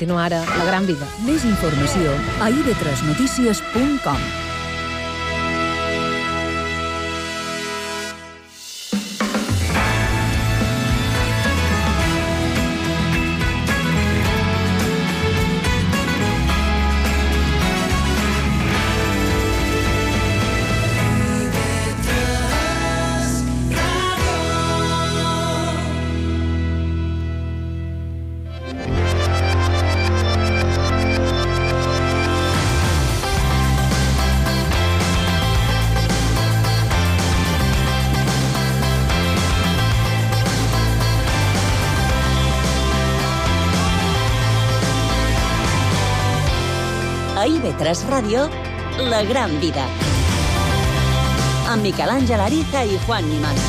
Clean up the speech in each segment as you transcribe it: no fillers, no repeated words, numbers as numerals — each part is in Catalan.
Continua ara La Gran Vida. Més informació a ib3notícies.com. A IB3 Ràdio, La Gran Vida. Amb Miquel Àngel Ariza i Juan Nimas.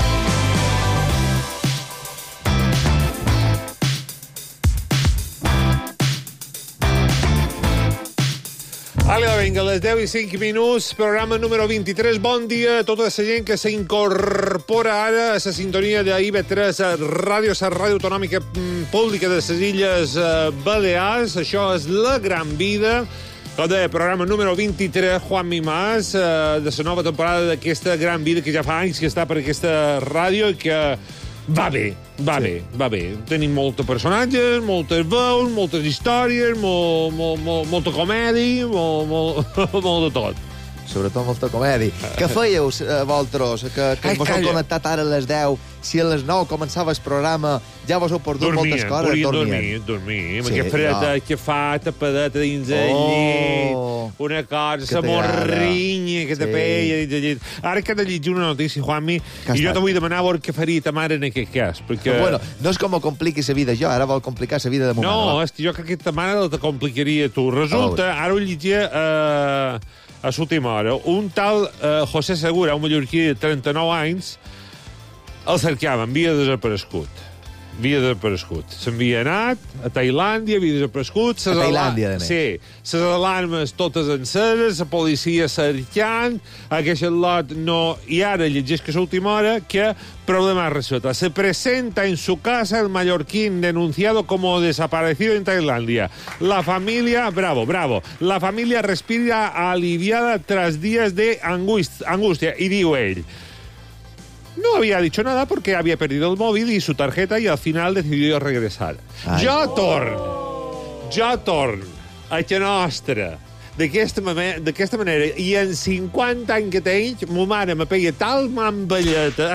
Vinga, a les 10 i 5 minuts, programa número 23. Bon dia a tota la gent que s'incorpora ara a la sintonia de IB3 Ràdio, la ràdio autonòmica pública de les Illes Balears. Això és La Gran Vida. Com deia, programa número 23, Juan Mimás, de la nova temporada d'aquesta Gran Vida, que ja fa anys que està per aquesta ràdio i que va bé. Tenim molts personatges, moltes veus, moltes històries, molta comèdia, molt de tot. Sobretot molta comèdia. Què fèieu, vosaltres, que vos heu connectat ara a les 10? Si a les 9 començava el programa, ja vos heu perdut moltes coses. Dormir. Sí, aquest fred que fa, tapadeta dins el llit, una cosa, la morrinya que te peia dins el llit. Ara que he de llegir una notícia, Juanmi, i jo te vull demanar veure què faria ta mare en aquest cas. Perquè... Bueno, no és com compliqui la vida jo, ara vol complicar la vida de mon mare. No, és que jo crec que ta mare te complicaria tu. Resulta, ara ho llegia a l'última hora, un tal José Segura, un mallorquí de 39 anys, el cercaven, havia desaparegut. S'havia anat a Tailàndia, havia desaparegut. A Tailàndia, de net. Sí, les alarmes totes enceses, la policia cercant, aquest lot no... I ara llegeix que és l'última hora que problema resuelto. Se presenta en su casa el mallorquín denunciado como desaparecido en Tailandia. La familia, bravo, la familia respira aliviada tras días de angustia. Y digo él, no había dicho nada porque había perdido el móvil y su tarjeta y al final decidió regresar. Ai. Jo torn a que nostra d'aquesta manera i en 50 anys que tenc, ma mare me peia tal mambelleta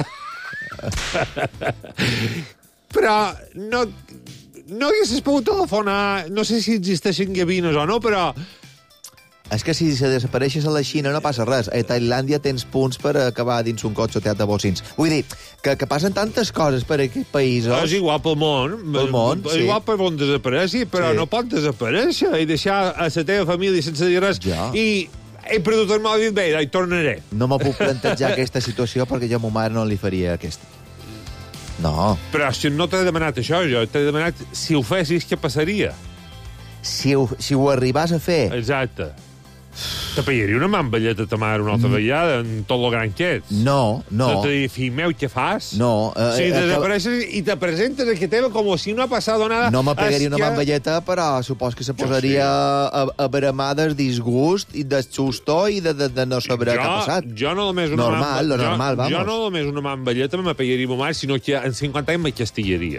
però no haguessis pogut telefonar, no sé si existeixen gavines o no, però és que si se desapareixes a la Xina no passa res. A Tailàndia tens punts per acabar dins un cotxe teat de bocins. Vull dir, que passen tantes coses per aquests països. És igual pel món. Sí. Igual per on desapareixi, però no pot desaparèixer i deixar a la teva família sense dir res. Ja. I he perdut el mòbil, bé, hi tornaré. No me puc plantejar aquesta situació perquè jo a ma mare no li faria aquesta. No. Però si no t'he demanat això, jo t'he demanat si ho fessis, què passaria? Si ho arribàs a fer... Exacte. Te pegaria una mambelleta a ta mare una altra vegada en tot lo gran que ets. No. No te diria, fill meu, què fas? No. Si desapareixes i te presentes aquí teva com si no ha passat nada... No me pegaria una mambelleta, però supos que se posaria a bramar disgust i de susto i de no saber què ha passat. Jo no només una normal, vamos. Jo no només una mambelleta me pegaria ma mare, sinó que en 50 anys me castigaria.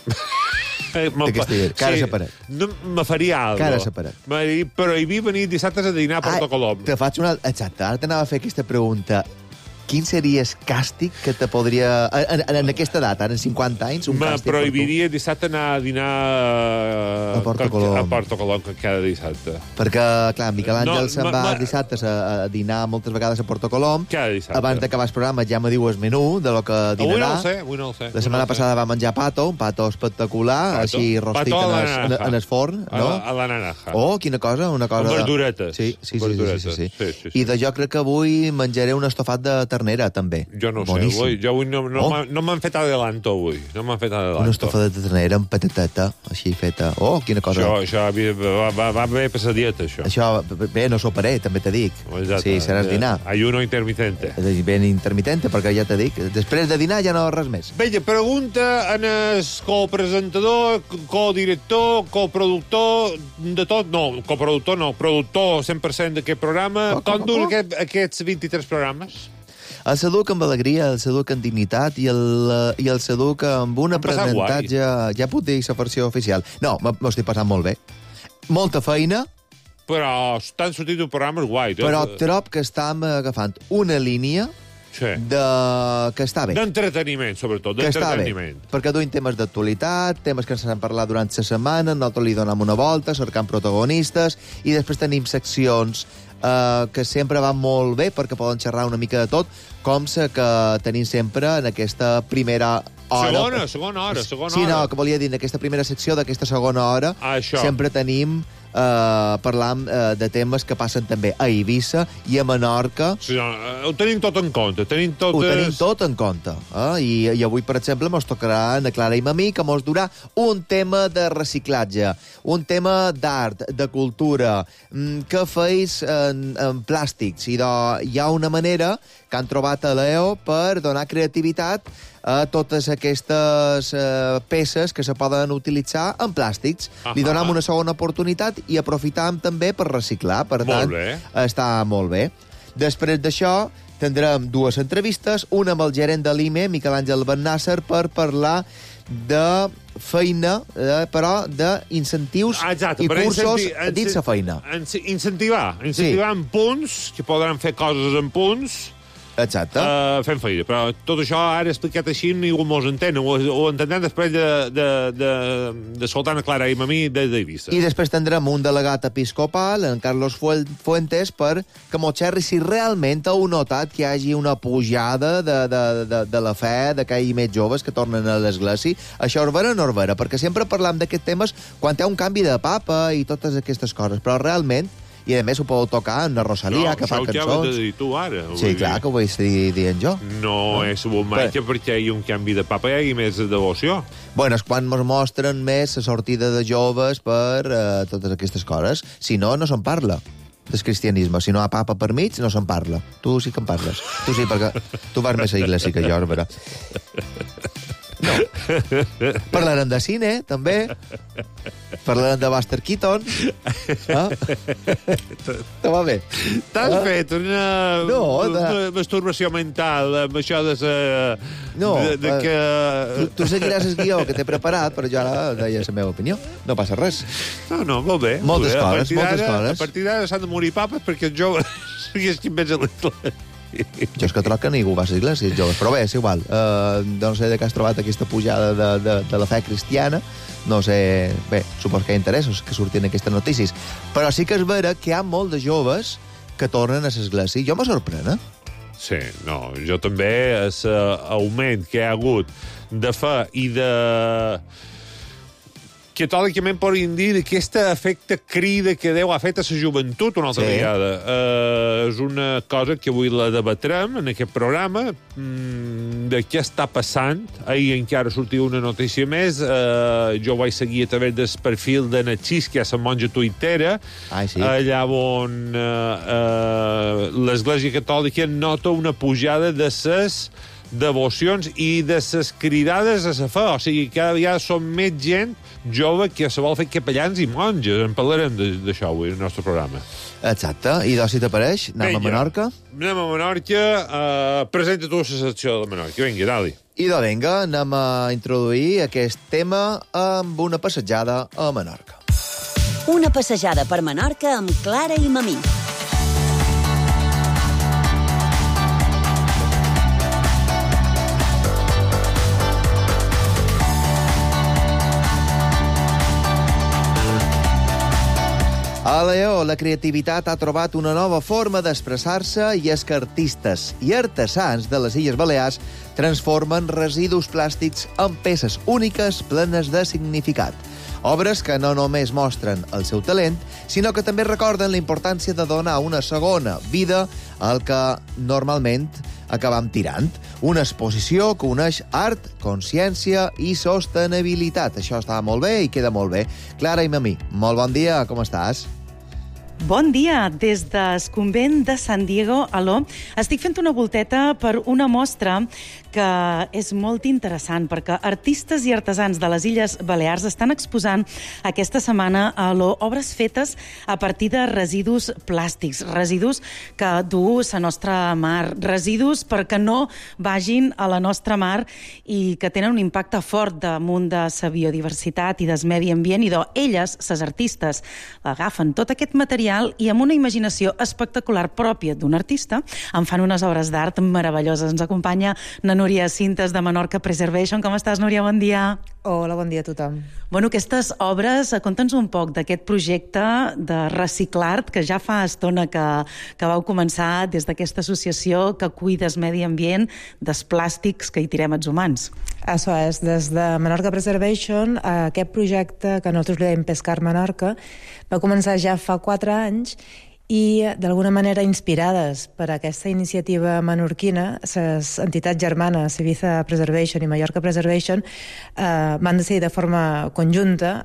Cara separat. No, me faria alguna cosa. Cara separat. Prohibir venir dissabtes a dinar a Porto Colom. Te faig una... Exacte, ara t'anava a fer aquesta pregunta. Quin seria el càstig que te podria... En aquesta data, en 50 anys, un càstig per tu? Me prohibiria dissabte anar a dinar a Porto Colom. A Porto Colom cada dissabte. Perquè, clar, Miquel Àngel se'n va dissabte a dinar moltes vegades a Porto Colom. Cada dissabte. Abans d'acabar el programa ja me diu el menú de lo que dinarà. Avui no ho sé. La setmana passada va menjar un pato espectacular, així rostit en el forn, no? A la naranja. Oh, quina cosa, una cosa... Amb verduretes. Sí. I de jo crec que avui menjaré un estofat de ternera, també. Jo no ho sé, avui no m'han fet adelanto, avui. No m'han fet adelanto. Una estofa de ternera amb patateta, així feta. Oh, quina cosa? Això va bé per la dieta, això. Això, bé, no soparé, també te dic. Exacte. Sí, seràs dinar. Ayuno intermitente. Ben intermitente, perquè ja te dic, després de dinar ja no res més. Bé, pregunta en el copresentador, codirector, coproductor, de tot, no, coproductor no, productor 100% d'aquest programa. Com duen aquests 23 programes? El seduc amb alegria, el seduc amb dignitat i el seduc amb un aprenentatge... Ja puc dir la versió oficial. No, m'ho estic passant molt bé. Molta feina. Però t'han sortit un programa guai. Però trob que estem agafant una línia que està bé. D'entreteniment, sobretot. Que està bé, perquè duim temes d'actualitat, temes que ens han parlat durant la setmana, nosaltres li donem una volta, cercant protagonistes, i després tenim seccions que sempre van molt bé perquè poden xerrar una mica de tot, com la que tenim sempre en aquesta primera hora. Segona hora. Sí, no, que volia dir, en aquesta primera secció d'aquesta segona hora, sempre tenim parlam de temes que passen també a Eivissa i a Menorca. Sí, ho tenim tot en compte. Ho tenim tot en compte. I avui, per exemple, mos tocarà a Clara i a mi que mos durà un tema de reciclatge, un tema d'art, de cultura, que feis en plàstics. I hi ha una manera que han trobat a l'EO per donar creativitat a totes aquestes peces que se poden utilitzar en plàstics. Li donem una segona oportunitat i aprofitam també per reciclar. Per tant, està molt bé. Després d'això, tindrem dues entrevistes, una amb el gerent de l'IME, Miquel Àngel Bennàsser, per parlar de feina, però d'incentius i cursos dins la feina. Incentivar amb punts, que podran fer coses amb punts. Exacte. Fem feina. Però tot això, ara explicat així, ningú mos entén. Ho entendrem després d'escoltar a Clara i a mi d'Eivissa. I després tindrem un delegat episcopal, en Carlos Fuentes, per que mos xerri si realment heu notat que hi hagi una pujada de la fe d'aquells més joves que tornen a l'església. Això és vera o no és vera? Perquè sempre parlam d'aquests temes quan hi ha un canvi de papa i totes aquestes coses. Però realment, i a més ho podeu tocar en la Rosalia, que fa cançons. No, això ho has de dir tu ara. Sí, clar, que ho vaig dient jo. No és un matge perquè hi ha un canvi de papa i hi hagi més devoció. Bueno, és quan ens mostren més la sortida de joves per totes aquestes coses. Si no, no se'n parla del cristianisme. Si no hi ha papa per mig, no se'n parla. Tu sí que en parles. Tu sí, perquè tu vas més a iglesia que jo, Òrbera. No. Parlarem de cine, també. Parlarem de Buster Keaton. Te va bé? T'has fet una masturbació mental amb això de que... Tu seguiràs el guió que t'he preparat, però jo ara deia la meva opinió. No passa res. No, molt bé. Moltes coses. A partir d'ara s'han de morir papes perquè els joves siguis qui més a l'església. Jo és que troc que ningú va a l'església, joves. Però bé, és igual. No sé de què has trobat aquesta pujada de la fe cristiana. No sé... Bé, supos que hi ha interessos que surtin aquestes notícies. Però sí que és vera que hi ha molt de joves que tornen a l'església. Jo me sorprèn, Sí, no, jo també. L'augment que hi ha hagut de fe i de... catòlicament podríem dir d'aquesta efecte crida que Déu ha fet a la joventut una altra vegada. És una cosa que avui la debatrem en aquest programa, de què està passant. Ahir encara sortia una notícia més, jo vaig seguir a través del perfil de Natxís, que és la monja tuitera, allà on l'Església Catòlica nota una pujada de ses devocions i de ses cridades a la fe. O sigui, cada vegada som més gent jove que se vol fer capellans i monges. En parlarem d'això avui, en el nostre programa. Exacte. I si t'apareix, anem a Menorca? Anem a Menorca. Presenta tu la secció de Menorca. Vinga, dali. I vinga, anem a introduir aquest tema amb una passejada a Menorca. Una passejada per Menorca amb Clara i Mamí. A Lleó, la creativitat ha trobat una nova forma d'expressar-se i és que artistes i artesans de les Illes Balears transformen residus plàstics en peces úniques plenes de significat. Obres que no només mostren el seu talent, sinó que també recorden la importància de donar una segona vida al que normalment acabam tirant. una exposició que uneix art, consciència i sostenibilitat. Això està molt bé i queda molt bé. Clara Imamí, molt bon dia, com estàs? Bon dia, des del convent de San Diego. Aló, estic fent una volteta per una mostra que és molt interessant, perquè artistes i artesans de les Illes Balears estan exposant aquesta setmana a obres fetes a partir de residus plàstics, residus que du la nostra mar, residus perquè no vagin a la nostra mar i que tenen un impacte fort damunt de la biodiversitat i del medi ambient, i elles, les artistes, agafen tot aquest material i amb una imaginació espectacular pròpia d'un artista en fan unes obres d'art meravelloses. Ens acompanya Núria Cintes de Menorca Preservation. Com estàs, Núria? Bon dia. Hola, bon dia a tothom. Bueno, aquestes obres, conta'ns un poc d'aquest projecte de Reciclart, que ja fa estona que vau començar des d'aquesta associació que cuida el medi ambient dels plàstics que hi tirem els humans. Això és, des de Menorca Preservation, aquest projecte que nosaltres li dèiem Pescar Menorca va començar ja fa 4 anys i, d'alguna manera, inspirades per aquesta iniciativa menorquina, les entitats germanes Ibiza Preservation i Mallorca Preservation van decidir de forma conjunta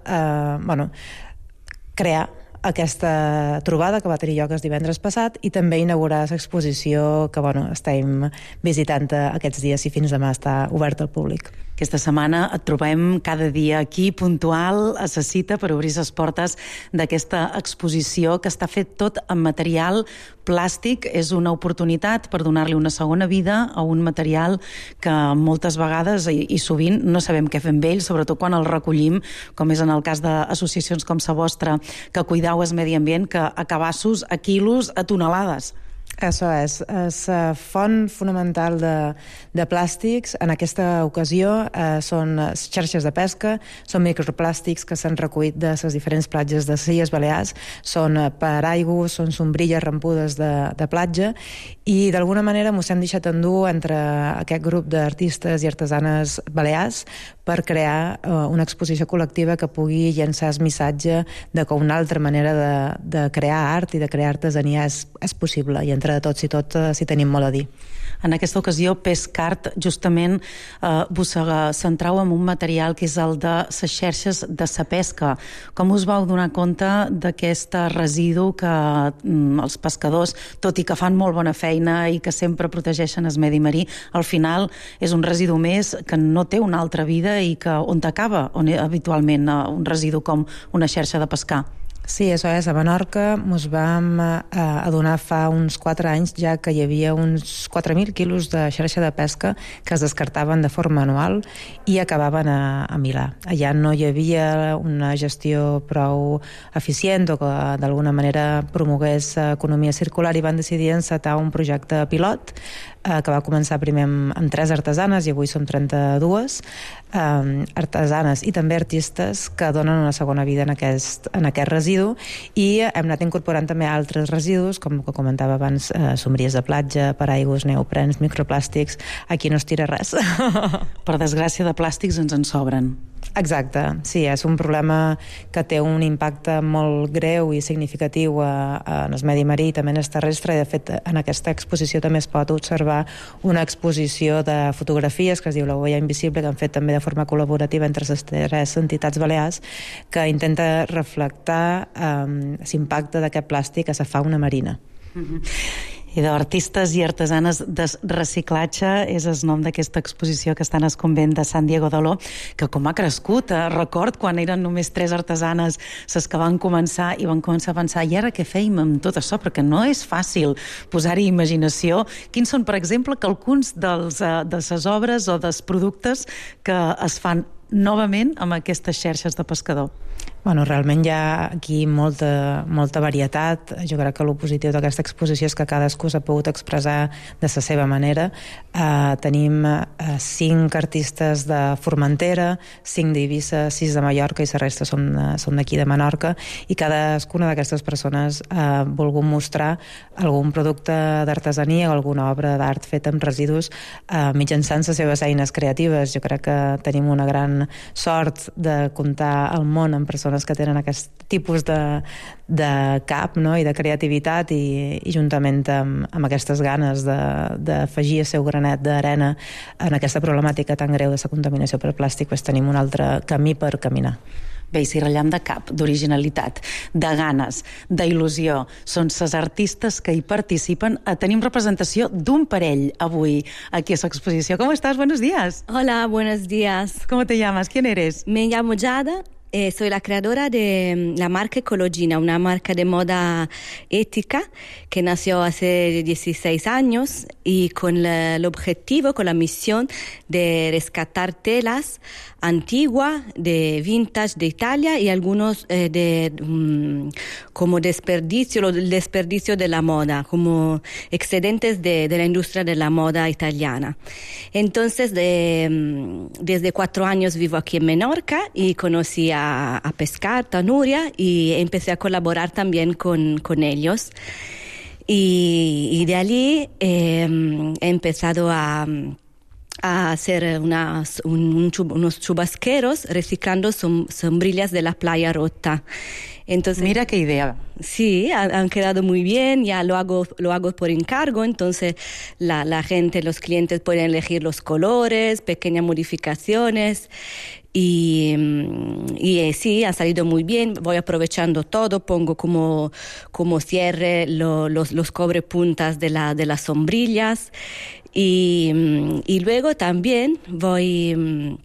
crear aquesta trobada que va tenir lloc el divendres passat i també inaugurar l'exposició que estem visitant aquests dies i fins demà està oberta al públic. Aquesta setmana et trobem cada dia aquí, puntual, a la cita per obrir les portes d'aquesta exposició que està fet tot en material plàstic. És una oportunitat per donar-li una segona vida a un material que moltes vegades i sovint no sabem què fer amb ell, sobretot quan el recollim, com és en el cas d'associacions com la vostra, que cuidau el medi ambient, que a cabassos, a quilos, a tonelades. Això és la font fonamental de plàstics. En aquesta ocasió són xarxes de pesca, són microplàstics que s'han recollit de les diferents platges de les Illes Balears, són paraigües, són sombrilles rampudes de platja i d'alguna manera mos hem deixat endur entre aquest grup d'artistes i artesanes balears per crear una exposició col·lectiva que pugui llançar el missatge de que una altra manera de crear art i de crear artesania és possible i entre tots i totes hi tenim molt a dir. En aquesta ocasió, Pescart, justament vos centrau en un material que és el de les xarxes de la pesca. Com us vau donar compte d'aquest residu que els pescadors, tot i que fan molt bona feina i que sempre protegeixen el medi marí, al final és un residu més que no té una altra vida i que on acaba habitualment un residu com una xarxa de pescar? Sí, això és. A Menorca ens vam adonar fa uns 4 anys ja que hi havia uns 4.000 quilos de xarxa de pesca que es descartaven de forma anual i acabaven a Milà. Allà no hi havia una gestió prou eficient o que d'alguna manera promogués economia circular i van decidir encetar un projecte pilot que va començar primer amb 3 artesanes i avui som 32 artesanes i també artistes que donen una segona vida en aquest residu i hem anat incorporant també altres residus, com que comentava abans, sombries de platja, paraigües, neoprens, microplàstics. Aquí no es tira res. Per desgràcia, de plàstics ens en sobren. Exacte, sí, és un problema que té un impacte molt greu i significatiu en el medi marí i també en el terrestre, i de fet en aquesta exposició també es pot observar una exposició de fotografies que es diu La huella invisible, que han fet també de forma col·laborativa entre les 3 entitats balears, que intenta reflectar l'impacte d'aquest plàstic a la fauna marina. I d'artistes i artesanes de reciclatge és el nom d'aquesta exposició que està en el convent de San Diego de Lo, que com ha crescut. Record quan eren només 3 artesanes les que van començar i van començar a pensar i ara què feim amb tot això? Perquè no és fàcil posar-hi imaginació. Quins són, per exemple, alguns de les obres o dels productes que es fan novament amb aquestes xarxes de pescador? Bueno, realment hi ha aquí molta varietat. Jo crec que el positiu d'aquesta exposició és que cadascú s'ha pogut expressar de la seva manera. Tenim 5 artistes de Formentera, 5 d'Eivissa, 6 de Mallorca i la resta són d'aquí de Menorca, i cadascuna d'aquestes persones ha volgut mostrar algun producte d'artesania o alguna obra d'art feta amb residus mitjançant les seves eines creatives. Jo crec que tenim una gran sort de comptar al món amb persones persones que tenen aquest tipus de cap, no?, i de creativitat, i juntament amb aquestes ganes d'afegir el seu granet d'arena en aquesta problemàtica tan greu de la contaminació per plàstic, doncs tenim un altre camí per caminar. Bé, i si ratllem de cap, d'originalitat, de ganes, d'il·lusió, són ses artistes que hi participen. Tenim representació d'un parell avui aquí a l'exposició. ¿Cómo estás? Buenos días. Hola, buenos días. ¿Cómo te llamas? ¿Quién eres? Me llamo Giada. Soy la creadora de la marca Ecologina, una marca de moda ética que nació hace 16 años y con el objetivo, con la misión de rescatar telas antiguas, de vintage de Italia y algunos como desperdicio, el desperdicio de la moda, como excedentes de la industria de la moda italiana. Entonces, desde 4 años vivo aquí en Menorca y conocí a Pescar, a Nuria, y empecé a colaborar también con ellos. Y de allí he empezado a hacer unos chubasqueros reciclando sombrillas de la playa rota. Entonces, mira qué idea. Sí, han quedado muy bien, ya lo hago por encargo, entonces la gente, los clientes pueden elegir los colores, pequeñas modificaciones. Y sí, ha salido muy bien, voy aprovechando todo, pongo como cierre los cobrepuntas de las sombrillas y luego también voy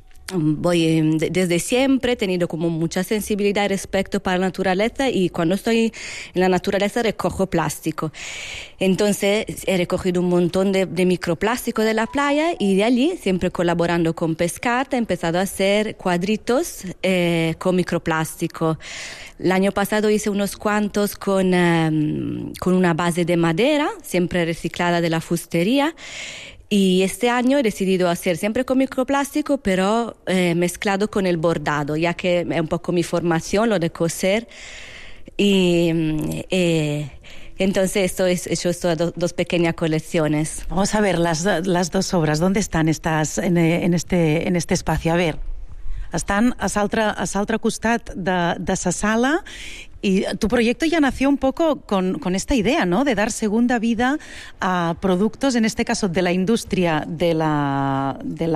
desde siempre he tenido como mucha sensibilidad y respeto para la naturaleza, y cuando estoy en la naturaleza recojo plástico. Entonces he recogido un montón de microplástico de la playa, y de allí, siempre colaborando con Pescar, he empezado a hacer cuadritos con microplástico. El año pasado hice unos cuantos con una base de madera, siempre reciclada de la fustería. Y este año he decidido hacer siempre con microplástico, pero mezclado con el bordado, ya que es un poco mi formación, lo de coser. Y entonces he hecho estas dos pequeñas colecciones. Vamos a ver las dos obras. ¿Dónde están estas en este espacio? A ver, están a l'altre costat de sa sala. Y tu proyecto ya nació un poco con esta idea, ¿no?, de dar segunda vida a productos, en este caso de la industria de la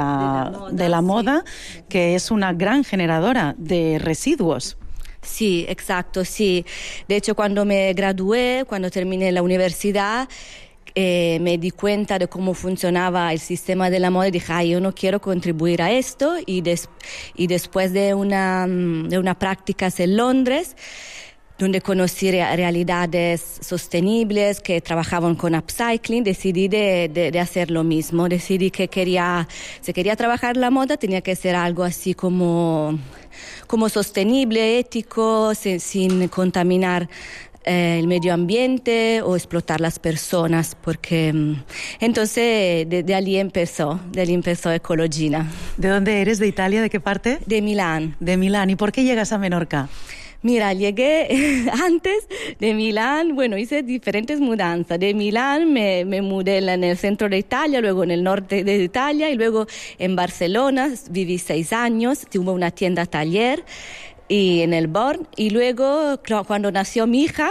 moda, sí, que es una gran generadora de residuos. Sí, exacto, sí. De hecho, cuando me gradué, cuando terminé la universidad, me di cuenta de cómo funcionaba el sistema de la moda y dije, yo no quiero contribuir a esto. Y después de una práctica en Londres, donde conocí realidades sostenibles que trabajaban con upcycling, decidí de hacer lo mismo. Decidí que si quería trabajar la moda, tenía que ser algo así como sostenible, ético, sin contaminar el medio ambiente o explotar las personas, porque entonces de allí empezó Ecologina. ¿De dónde eres? ¿De Italia? ¿De qué parte? De Milán. De Milán. ¿Y por qué llegas a Menorca? Mira, llegué antes de Milán, bueno, hice diferentes mudanzas. De Milán me mudé en el centro de Italia, luego en el norte de Italia, y luego en Barcelona viví 6 años, tuve una tienda taller y en el Born, y luego cuando nació mi hija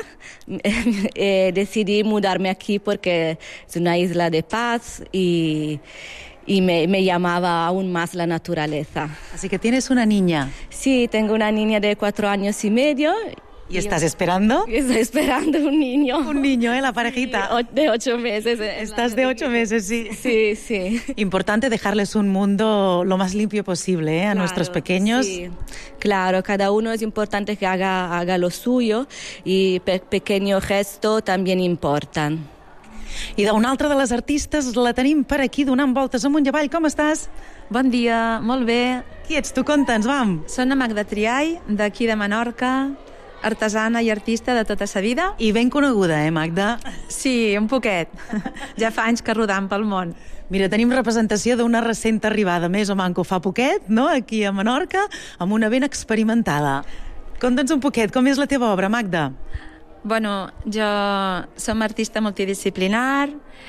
decidí mudarme aquí porque es una isla de paz y me llamaba aún más la naturaleza. Así que tienes una niña. Sí, tengo una niña de 4 años y medio. ¿Y estás esperando? Estoy esperando un niño. Un niño, la parejita. Sí, de 8 meses. Estás de 8 meses, sí. Sí, sí. Importante dejarles un mundo lo más limpio posible, a nuestros pequeños. Sí, claro, cada uno es importante que haga lo suyo, y pequeños gestos también importan. I d'una altra de les artistes la tenim per aquí donant voltes amunt i avall. Com estàs? Bon dia, molt bé. Qui ets tu? Conta'ns, vam. Soc la Magda Triay, d'aquí de Menorca, artesana i artista de tota sa vida. I ben coneguda, Magda? Sí, un poquet. Ja fa anys que rodam pel món. Mira, tenim representació d'una recent arribada, més o manco fa poquet, no?, aquí a Menorca, amb una ben experimentada. Conta'ns un poquet, com és la teva obra, Magda? Bueno, jo som artista multidisciplinar,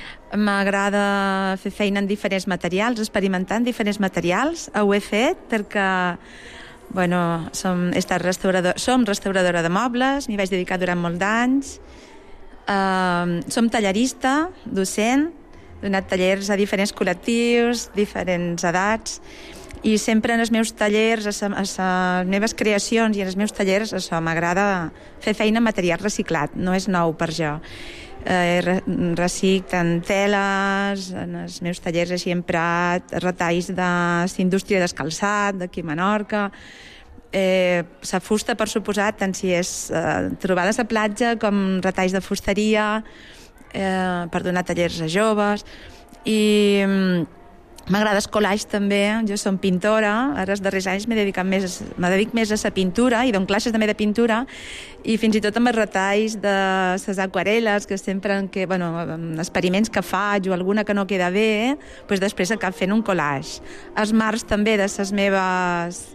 m'agrada fer feina en diferents materials, experimentar en diferents materials. Ho he fet perquè som restauradora de mobles, m'hi vaig dedicar durant molts d'anys. Som tallerista, docent, he donat tallers a diferents col·lectius, diferents edats, i sempre en els meus tallers, a les meves creacions i en els meus tallers, m'agrada fer feina amb material reciclat, no és nou per jo. Reciclo en teles, en els meus tallers he emprat retalls de l'indústria del calçat, d'aquí a Menorca, la fusta, per suposat, tant si és trobades a platja com retalls de fusteria, per donar tallers a joves. I m'agrada el collage també, jo som pintora, ara els darrers anys me dedico més a la pintura i dono classes també de pintura, i fins i tot amb els retalls de les aquarel·les, que sempre experiments que faig o alguna que no queda bé, després acabo fent un collage. Els marcs també de les meves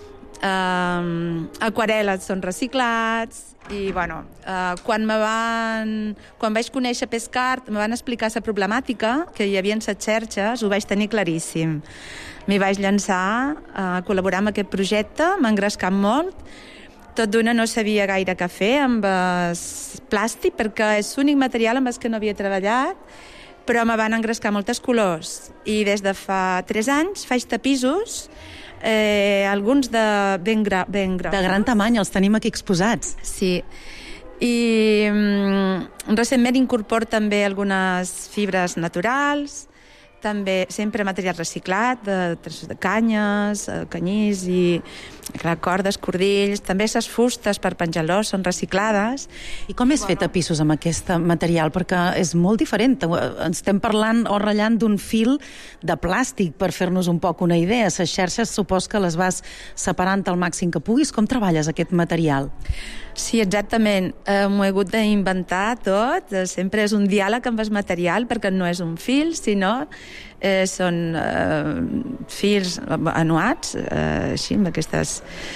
aquarel·les són reciclats, i quan vaig conèixer Pescart me van explicar la problemàtica que hi havia en les xarxes, ho vaig tenir claríssim. M'hi vaig llançar a col·laborar amb aquest projecte, m'ha engrescat molt. Tot d'una no sabia gaire què fer amb el plàstic, perquè és l'únic material amb el que no havia treballat, però me van engrescar moltes colors, i des de fa 3 anys faig tapissos, alguns de ben grossos. De gran tamany, els tenim aquí exposats. Sí. I recentment incorporo també algunes fibres naturals, també sempre material reciclat, de canyes, canyís i cordes, cordills, també les fustes per penjar l'os són reciclades. I com és fer tapissos amb aquest material? Perquè és molt diferent. Estem parlant o ratllant d'un fil de plàstic, per fer-nos un poc una idea. Les xarxes supos que les vas separant al màxim que puguis. Com treballes aquest material? Sí, exactament. M'ho he hagut d'inventar tot. Sempre és un diàleg amb el material, perquè no és un fil, sinó són fils anuats, així, amb aquestes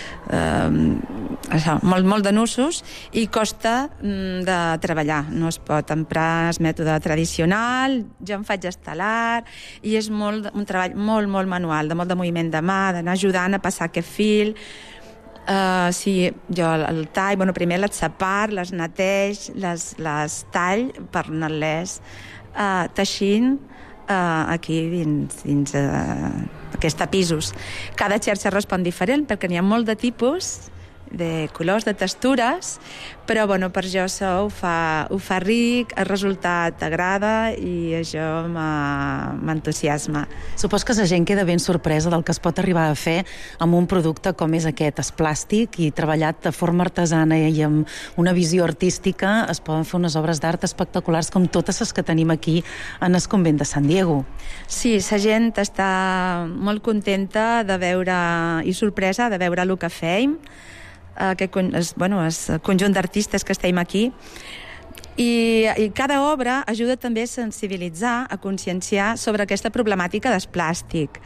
molt de nusos, i costa de treballar. No es pot emprar el mètode tradicional, jo em faig estelar, i és un treball molt, molt manual, de molt de moviment de mà, d'anar ajudant a passar aquest fil. Sí, jo el tall, primer les separ, les neteix, les tall per anar-les teixint aquí dins aquests tapissos. Cada xarxa respon diferent, perquè n'hi ha molt de tipus, de colors, de textures, però per jo això ho fa ric, el resultat agrada i això m'entusiasma. Supos que la gent queda ben sorpresa del que es pot arribar a fer amb un producte com és aquest, el plàstic, i treballat de forma artesana i amb una visió artística es poden fer unes obres d'art espectaculars com totes les que tenim aquí en el convent de San Diego. Sí, la gent està molt contenta de veure i sorpresa de veure el que fem, el conjunt d'artistes que estem aquí, i cada obra ajuda també a sensibilitzar, a conscienciar sobre aquesta problemàtica del plàstic.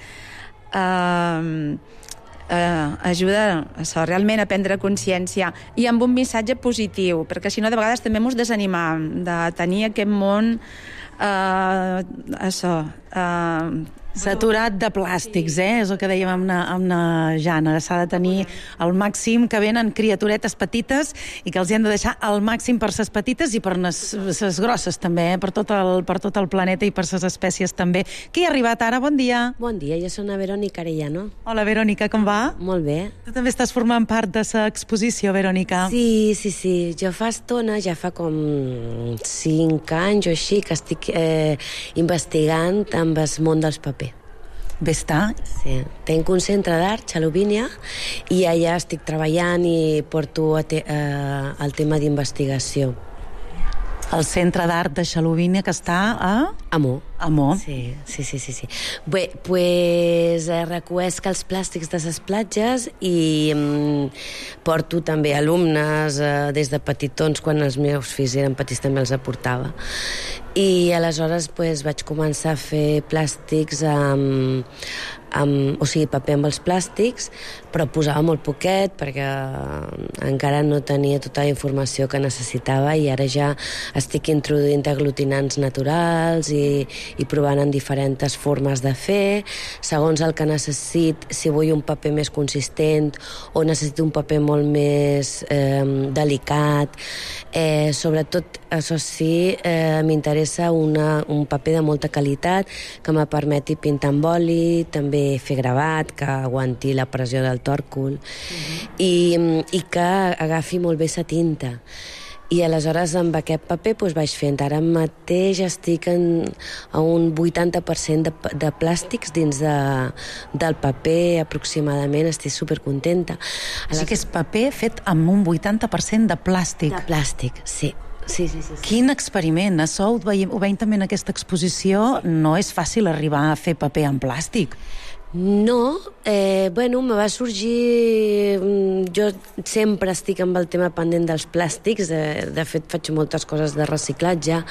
Ajuda realment a prendre consciència i amb un missatge positiu, perquè si no de vegades també ens desanimam de tenir aquest món saturat de plàstics, és el que dèiem amb na Jana. S'ha de tenir al màxim, que venen criaturetes petites i que els hi han de deixar al màxim per ses petites i per ses grosses també, per tot el planeta i per ses espècies també. Qui ha arribat ara? Bon dia. Bon dia, jo soc la Verònica Arellano. Hola, Verònica, com va? Molt bé. Tu també estàs formant part de sa exposició, Verònica. Sí. Jo fa estona, ja fa com 5 anys o així, que estic investigant amb el món dels papers. Bé està. Sí. Tenc un centre d'art, Xalovínia, i allà estic treballant i porto el tema d'investigació. El centre d'art de Xalovínia, que està a... Amor. Sí. Bé, pues recuesc els plàstics de les platges i porto també alumnes des de petitons, quan els meus fills eren petits també els aportava. I aleshores pues, vaig començar a fer plàstics paper amb els plàstics, però posava molt poquet perquè encara no tenia tota la informació que necessitava, i ara ja estic introduint aglutinants naturals i i provant en diferents formes de fer, segons el que necessit, si vull un paper més consistent o necessito un paper molt més delicat. Sobretot, això sí, m'interessa un paper de molta qualitat que me permeti pintar amb oli, també fer gravat, que aguanti la pressió del tòrcul i que agafi molt bé sa tinta. I aleshores amb aquest paper vaig fent. Ara mateix estic a un 80% de plàstics dins del paper aproximadament. Estic supercontenta. Així que és paper fet amb un 80% de plàstic. De plàstic, sí. Sí. Quin experiment. Això ho veiem també en aquesta exposició. No és fàcil arribar a fer paper en plàstic. No, me va sorgir... Jo sempre estic amb el tema pendent dels plàstics, de fet faig moltes coses de reciclatge,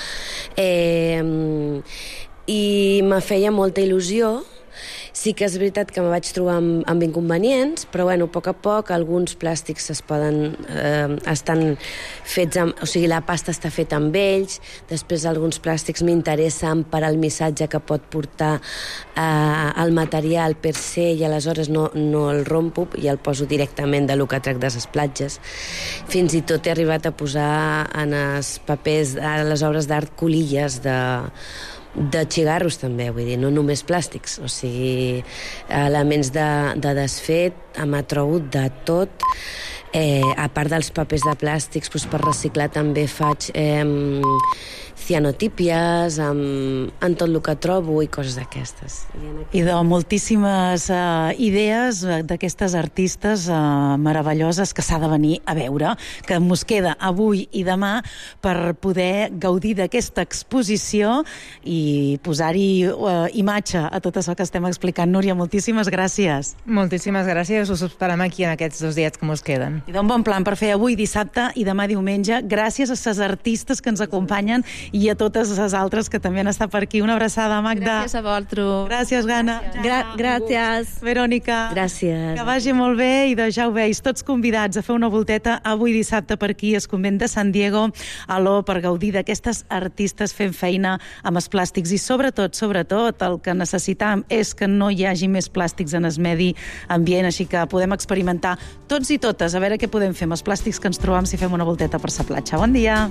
i me feia molta il·lusió. Sí que és veritat que me vaig trobar amb inconvenients, però a poc alguns plàstics estan fets amb... O sigui, la pasta està feta amb ells, després alguns plàstics m'interessen per al missatge que pot portar el material per se, i aleshores no el rompo i el poso directament de lo que trec de les platges. Fins i tot he arribat a posar en els papers, a les obres d'art, colilles de xigarros també, vull dir, no només plàstics, o sigui, elements de desfet, m'ha trobat de tot. A part dels papers de plàstics, per reciclar també faig cianotípies, en tot el que trobo i coses d'aquestes. I de moltíssimes idees d'aquestes artistes meravelloses que s'ha de venir a veure, que mos queda avui i demà per poder gaudir d'aquesta exposició i posar-hi imatge a tot això que estem explicant. Núria, moltíssimes gràcies. Moltíssimes gràcies, us esperem aquí en aquests 2 dies que mos queden. I d'un bon plan per fer avui dissabte i demà diumenge. Gràcies a les artistes que ens acompanyen i a totes les altres que també han estat per aquí. Una abraçada, Magda. Gràcies a vosaltres. Gràcies, Gana. Gràcies. Verònica. Gràcies. Que vagi molt bé i ja ho veus, tots convidats a fer una volteta avui dissabte per aquí, al convent de San Diego, a l'O, per gaudir d'aquestes artistes fent feina amb els plàstics. I sobretot, el que necessitam és que no hi hagi més plàstics en el medi ambient, així que podem experimentar tots i totes, a veure què podem fer amb els plàstics que ens trobam si fem una volteta per la platja. Bon dia!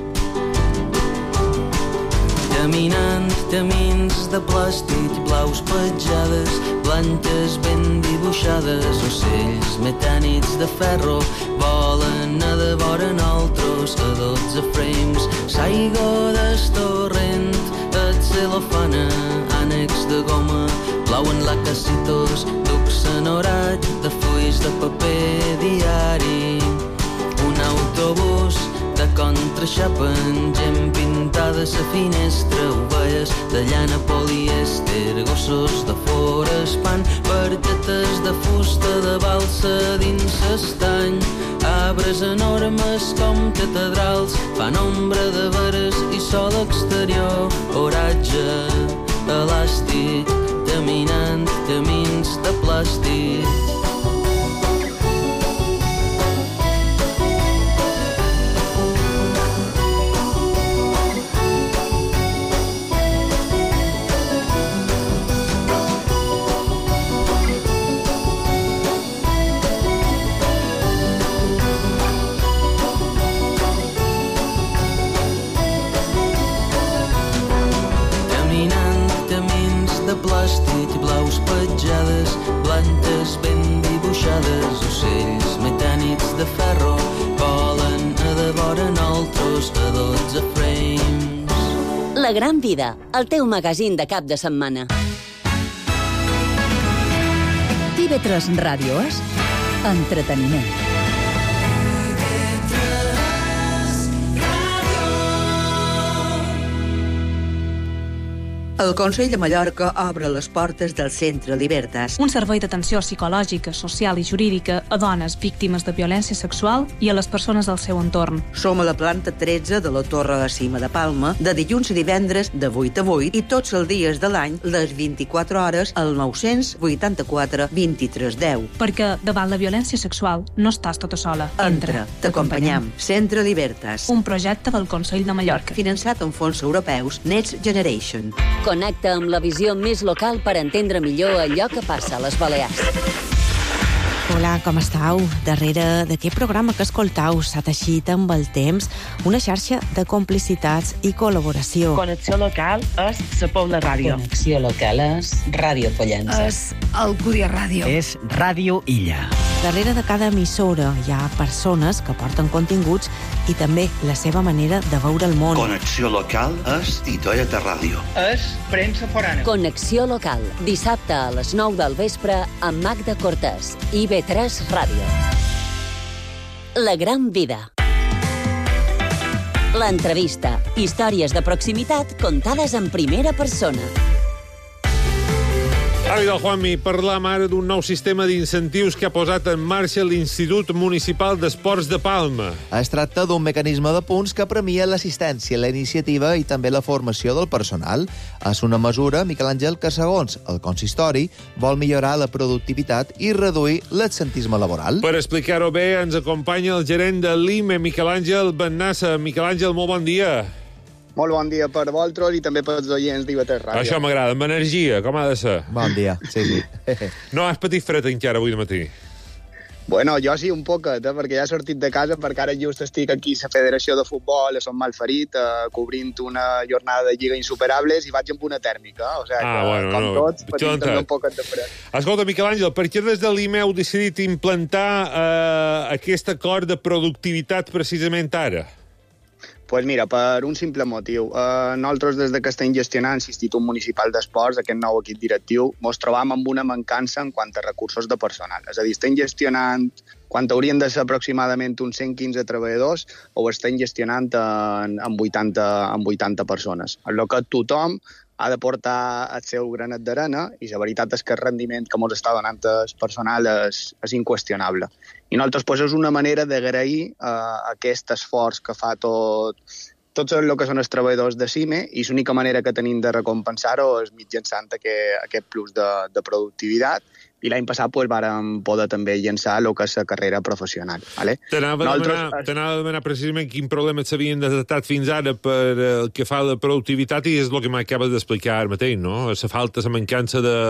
Caminant camins de plàstic, blaus petjades, blanques ben dibuixades, ocells metànics de ferro volen a devora nosaltres a 12 frames, s'aigua del torrent, el celofana, ànecs de goma, blauen lacacitos, ducs enorat de fulls de paper diari, un autobús de contraxapen, gent pintada a la finestra, ovelles de llana polièster, gossos de fora espant, barquetes de fusta de balsa dins l'estany, arbres enormes com catedrals, fan ombra de veres i sol exterior, oratge elàstic, caminant camins de plàstic. Plàstic, blaus petjades, blanques ben dibuixades, ocells metànics de ferro volen a devora nosaltres a 12 frames. La Gran Vida, el teu magazín de cap de setmana. TV3 Ràdio és entreteniment. El Consell de Mallorca obre les portes del Centre Libertas. Un servei d'atenció psicològica, social i jurídica a dones víctimes de violència sexual i a les persones del seu entorn. Som a la planta 13 de la Torre de Cima de Palma, de dilluns a divendres de 8 a 8 i tots els dies de l'any, les 24 hores, al 984 23 10. Perquè davant la violència sexual no estàs tota sola. Entra, t'acompanyam. Centre Libertas. Un projecte del Consell de Mallorca. Finançat amb fons europeus Next Generation. Connecta amb la visió més local per entendre millor allò que passa a les Balears. Hola, com estàu? Darrere d'aquest programa que escoltau s'ha teixit amb el temps una xarxa de complicitats i col·laboració. Connexió local és la Pobla Ràdio. Connexió local és Ràdio Pollença. És Alcúdia Ràdio. És Ràdio Illa. Darrere de cada emissora hi ha persones que porten continguts i també la seva manera de veure el món. Connexió local és Titoia de Ràdio. És premsa forana. Connexió local, dissabte a les 9 del vespre amb Magda Cortés, IB3 Ràdio. La gran vida. L'entrevista. Històries de proximitat contades en primera persona. Ara del Juanmi, parlam ara d'un nou sistema d'incentius que ha posat en marxa l'Institut Municipal d'Esports de Palma. Es tracta d'un mecanisme de punts que premia l'assistència, la iniciativa i també la formació del personal. És una mesura, Miquel Àngel, que segons el consistori vol millorar la productivitat i reduir l'absentisme laboral. Per explicar-ho bé, ens acompanya el gerent de l'IME, Miquel Àngel Bennassa. Miquel Àngel, molt bon dia. Molt bon dia per vosaltres i també pels oients d'IB3 Ràdio. Això m'agrada, amb energia, com ha de ser. Bon dia, sí. No has patit fred encara avui de matí? Bueno, jo sí, un poquet, perquè ja he sortit de casa perquè ara just estic aquí a la Federació de Futbol, a Son Malferit, cobrint una jornada de Lliga Insuperables i vaig amb una tèrmica. O sigui, com tots, patim també un poquet de fred. Escolta, Miquel Àngel, per què des de l'IME heu decidit implantar aquest acord de productivitat precisament ara? Pues mira, per un simple motiu. Nosaltres, des que estem gestionant l'Institut Municipal d'Esports, aquest nou equip directiu, ens trobam amb una mancança en quant a recursos de personal. És a dir, estem gestionant, quan haurien de ser aproximadament uns 115 treballadors, ho estem gestionant amb 80 persones. En el que tothom ha de portar el seu granet d'arena i la veritat és que el rendiment que ens està donant el personal és inqüestionable. I nosaltres és una manera d'agrair aquest esforç que fa tots el que són els treballadors de CIME i l'única manera que tenim de recompensar-ho és mitjançant aquest plus de productivitat i l'any passat vàrem poder també llançar el que és la carrera professional. T'anava a demanar precisament quin problema s'havien detectat fins ara per el que fa la productivitat i és el que m'acabes d'explicar ara mateix, no? La falta, la mancança de...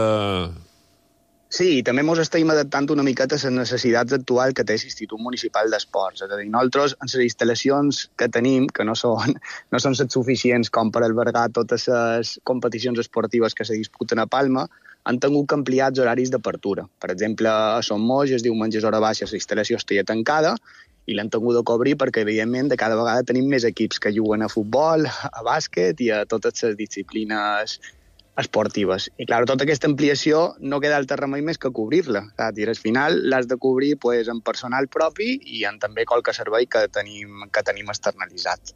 Sí, i també ens estem adaptant una miqueta a les necessitats actuals que té l'Institut Municipal d'Esports. És a dir, nosaltres, en les instal·lacions que tenim, que no són suficients com per albergar totes les competicions esportives que se disputen a Palma, han tingut que ampliar els horaris d'apertura. Per exemple, a Son Moix, els diumenges hora baixa, la instal·lació està tancada i l'han tingut de cobrir perquè, evidentment, de cada vegada tenim més equips que juguen a futbol, a bàsquet i a totes les disciplines esportives. I, clar, tota aquesta ampliació no queda altre remei més que cobrir-la. Al final l'has de cobrir amb personal propi i en també qualque servei que tenim externalitzat.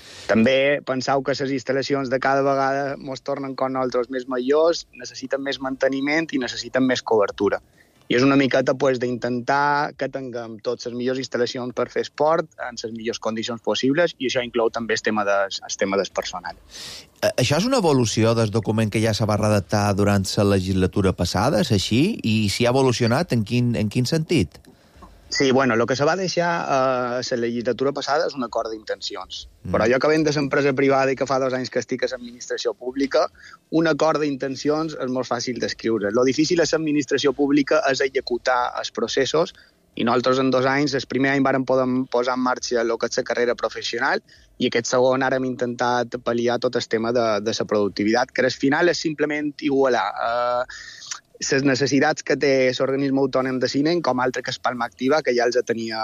També penseu que les instal·lacions de cada vegada ens tornen com nosaltres més majors, necessiten més manteniment i necessiten més cobertura. I és una miqueta d'intentar que tinguem totes les millors instal·lacions per fer esport en les millors condicions possibles i això inclou també el tema del personal. Això és una evolució del document que ja se va redactar durant la legislatura passada, és així? I si ha evolucionat, en quin sentit? Sí, bueno, el que se va deixar a la legislatura passada és un acord d'intencions. Però jo que venc de l'empresa privada i que fa 2 anys que estic a l'administració pública, un acord d'intencions és molt fàcil d'escriure. Lo difícil a l'administració pública és executar els processos i nosaltres en 2 anys, el primer any vàrem poder posar en marxa el que és la carrera professional i aquest segon ara hem intentat pal·liar tot el tema de la productivitat, que al final és simplement igualar les necessitats que té l'organisme autònom de cine com altre que és Palma Activa, que ja els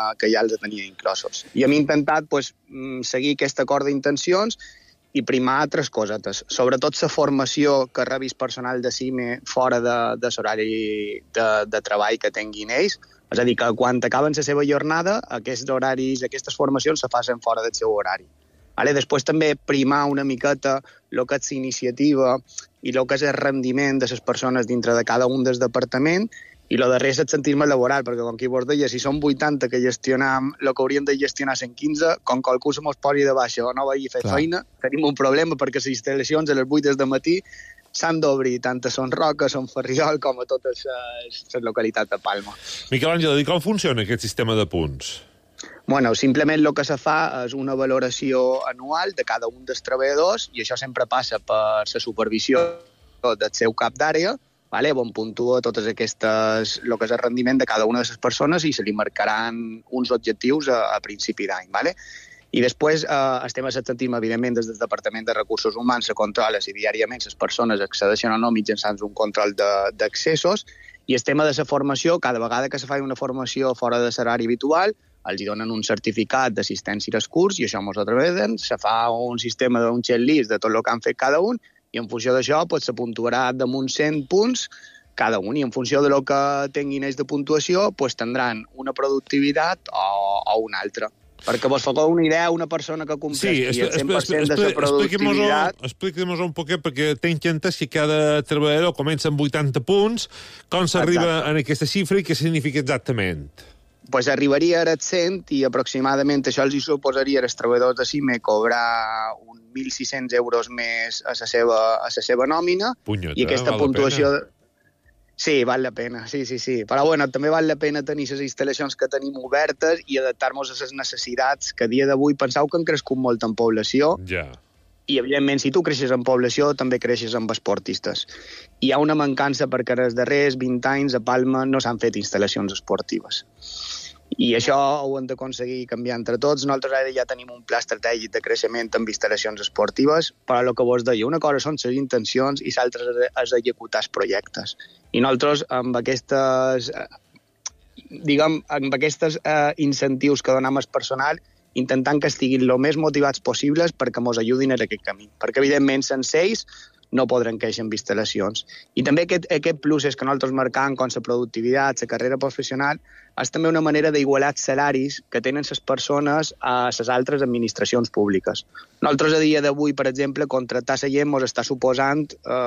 tenia inclosos. I hem intentat seguir aquest acord d'intencions i primar altres cosetes. Sobretot la formació que rebis personal de CIME fora de l'horari de treball que tinguin ells. És a dir, que quan acaben la seva jornada, aquests horaris, aquestes formacions se facin fora del seu horari. Després també primar una miqueta el que és l'iniciativa i el que és el rendiment de les persones dintre de cada un del departament i el darrer és el sentir-me laboral, perquè com qui vos deia, si som 80 que gestionam el que hauríem de gestionar 115, com qualcú se mos posi de baixa o no vagi a fer feina, tenim un problema perquè les instal·lacions a les 8 del matí s'han d'obrir tant a Son Roca, a Son Ferriol com a totes les localitats de Palma. Miquel Àngel, com funciona aquest sistema de punts? Bueno, simplement el que se fa és una valoració anual de cada un dels treballadors i això sempre passa per la supervisió del seu cap d'àrea, vale? On puntua totes aquestes, el que és el rendiment de cada una de les persones i se li marcaran uns objectius a principi d'any. Vale? I després estem assentint, evidentment, des del Departament de Recursos Humans, se controla si diàriament les persones accedeixen o no mitjançant un control d'accessos, i el tema de la formació, cada vegada que se fa una formació fora de l'horari habitual, els donen un certificat d'assistència als curs i això ens ho travesen, se fa un sistema d'un checklist de tot el que han fet cada un i en funció d'això se puntuarà damunt 100 punts cada un i en funció de lo que tinguin ells de puntuació tindran una productivitat o una altra. Perquè vos faci una idea, una persona que compleixi el 100% de la productivitat... Expliquem-nos un poquet, perquè tinc entès que cada treballador comença amb 80 punts. Com s'arriba a aquesta xifra i què significa exactament? Pues arribaria a 100 i aproximadament això els suposaria als treballadors de CIME cobrar uns 1.600 euros més a la seva nòmina. Punyeta, i aquesta puntuació... Sí, val la pena, sí. Però bueno, també val la pena tenir les instal·lacions que tenim obertes i adaptar-nos a les necessitats que a dia d'avui penseu que han crescut molt en població. Ja. I, evidentment, si tu creixes en població, també creixes amb esportistes. Hi ha una mancança perquè en els darrers 20 anys a Palma no s'han fet instal·lacions esportives. I això ho hem d'aconseguir canviar entre tots. Nosaltres ara ja tenim un pla estratègic de creixement amb instal·lacions esportives, però el que vos deia, una cosa són les intencions i l'altra és executar els projectes. I nosaltres, amb aquestes incentius que donem al personal, intentant que estiguin el més motivats possibles perquè ens ajudin en aquest camí. Perquè, evidentment, sense ells no podran créixer amb instal·lacions. I també aquest plus és que nosaltres marcam com la productivitat, la carrera professional, és també una manera d'igualar els salaris que tenen les persones a les altres administracions públiques. Nosaltres a dia d'avui, per exemple, contractar la gent ens està suposant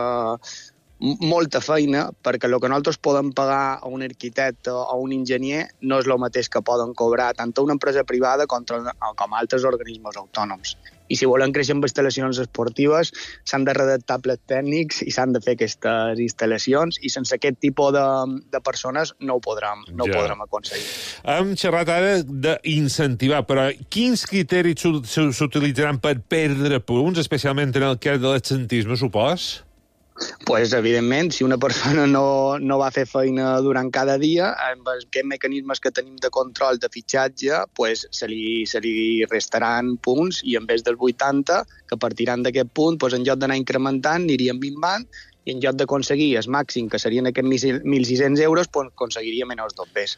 molta feina perquè el que nosaltres podem pagar a un arquitecte o a un enginyer no és el mateix que poden cobrar tant a una empresa privada com a altres organismes autònoms. I si volen créixer amb instal·lacions esportives s'han de redactar plans tècnics i s'han de fer aquestes instal·lacions i sense aquest tipus de persones no ho podrem aconseguir. Hem xerrat ara d'incentivar, però quins criteris s'utilitzaran per perdre punts, especialment en el cas de l'absentisme, supos? Pues, evidentment, si una persona no va fer feina durant cada dia, amb aquests mecanismes que tenim de control de fitxatge, pues, se li restaran punts i en vez dels 80, que partiran d'aquest punt, pues, en lloc d'anar incrementant, aniríem minvant i en lloc d'aconseguir el màxim, que serien aquests 1.600 euros, pues, aconseguiria menys dobbers.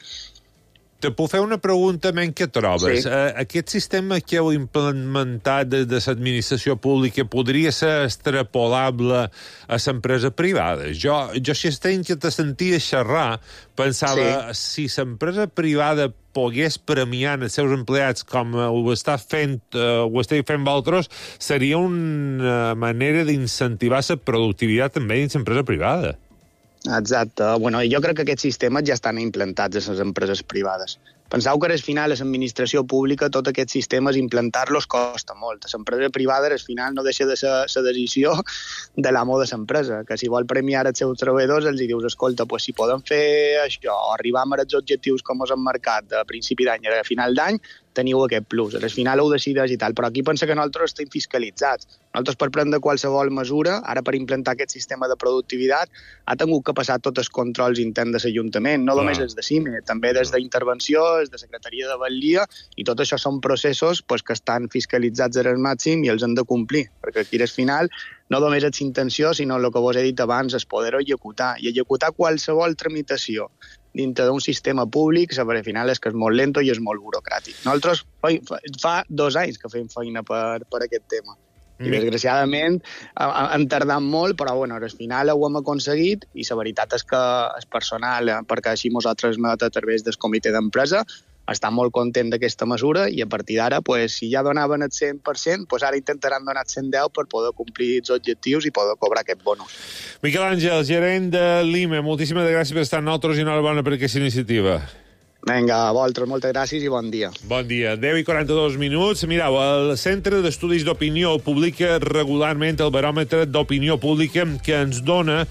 Te puc fer una pregunta, què trobes? Sí. Aquest sistema que heu implementat de l'administració pública podria ser extrapolable a l'empresa privada? Jo si estic que te sentia xerrar, pensava, si l'empresa privada pogués premiar els seus empleats com ho esteu fent vosaltres, seria una manera d'incentivar la productivitat també dins l'empresa privada. Exacte. Bueno, jo crec que aquests sistemes ja estan implantats a les empreses privades. Penseu que al final a l'administració pública tots aquests sistemes implantar-los costa molt. A l'empresa privada al final no deixa de ser la decisió de l'amo de l'empresa, que si vol premiar els seus treballadors els dius, escolta, pues, si poden fer això o arribar a els objectius com us han marcat a principi d'any i a final d'any, teniu aquest plus. Al final ho decideix i tal, però aquí pensa que nosaltres estem fiscalitzats. Nosaltres per prendre qualsevol mesura, ara per implantar aquest sistema de productivitat, ha tingut que passar tots els controls interns de l'Ajuntament, no només els de CIME, també des d'intervenció, des de Secretaria de Batllia, i tot això són processos que estan fiscalitzats al màxim i els han de complir, perquè aquí al final no només és intenció, sinó el que vos he dit abans, és poder-ho executar, i executar qualsevol tramitació dintre d'un sistema públic, al final és que és molt lento i és molt burocràtic. Nosaltres fa 2 anys que fem feina per aquest tema. I desgraciadament han tardat molt, però bueno, al final ho hem aconseguit i la veritat és que el personal, perquè així nosaltres a través del comitè d'empresa, està molt content d'aquesta mesura i a partir d'ara, si ja donaven el 100%, ara intentaran donar el 110 per poder complir els objectius i poder cobrar aquest bonus. Miquel Àngel, gerent de l'IME, moltíssimes gràcies per estar amb nosaltres i enhorabona per aquesta iniciativa. Vinga, a vosaltres, moltes gràcies i bon dia. Bon dia. 10:42. Mireu, el Centre d'Estudis d'Opinió publica regularment el baròmetre d'opinió pública que ens dona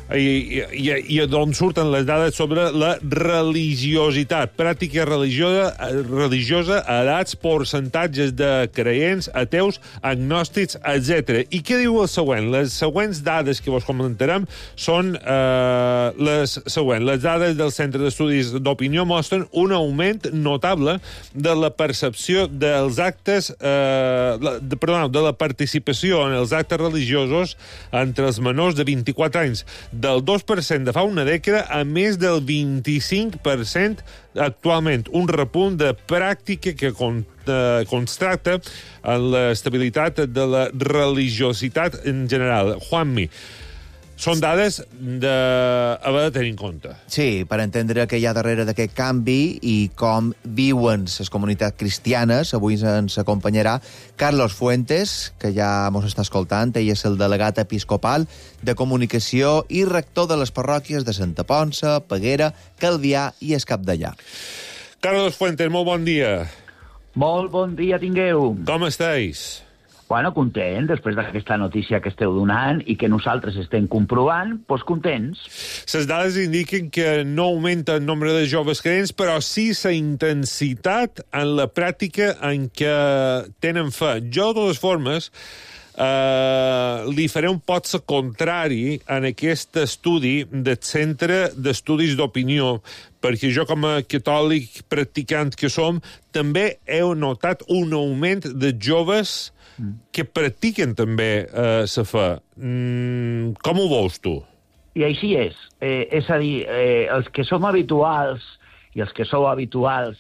i d'on surten les dades sobre la religiositat, pràctica religiosa, edats, percentatges de creients, ateus, agnòstics, etc. I què diu el següent? Les següents dades que vos comentarem són les següents. Les dades del Centre d'Estudis d'Opinió mostren un augment notable de la percepció dels actes, de la participació en els actes religiosos entre els menors de 24 anys, del 2% de fa una dècada a més del 25% actualment. Un repunt de pràctica que constata en l'estabilitat de la religiositat en general. Juanmi, són dades d'haver de tenir en compte. Sí, per entendre què hi ha darrere d'aquest canvi i com viuen les comunitats cristianes. Avui ens acompanyarà Carlos Fuentes, que ja mos està escoltant. Ell és el delegat episcopal de comunicació i rector de les parròquies de Santa Ponça, Peguera, Calvià i Escapdellà. Carlos Fuentes, molt bon dia. Molt bon dia tingueu. Com estàs? Bueno, content, després d'aquesta notícia que esteu donant i que nosaltres estem comprovant, doncs contents. Les dades indiquen que no augmenta el nombre de joves creients, però sí la intensitat en la pràctica en què tenen fe. Jo, de totes formes, li faré un pot contrari en aquest estudi del Centre d'Estudis d'Opinió, perquè jo, com a catòlic practicant que som, també he notat un augment de joves que practiquen també la fe. Com ho veus tu? I així és. És a dir, els que som habituals i els que sou habituals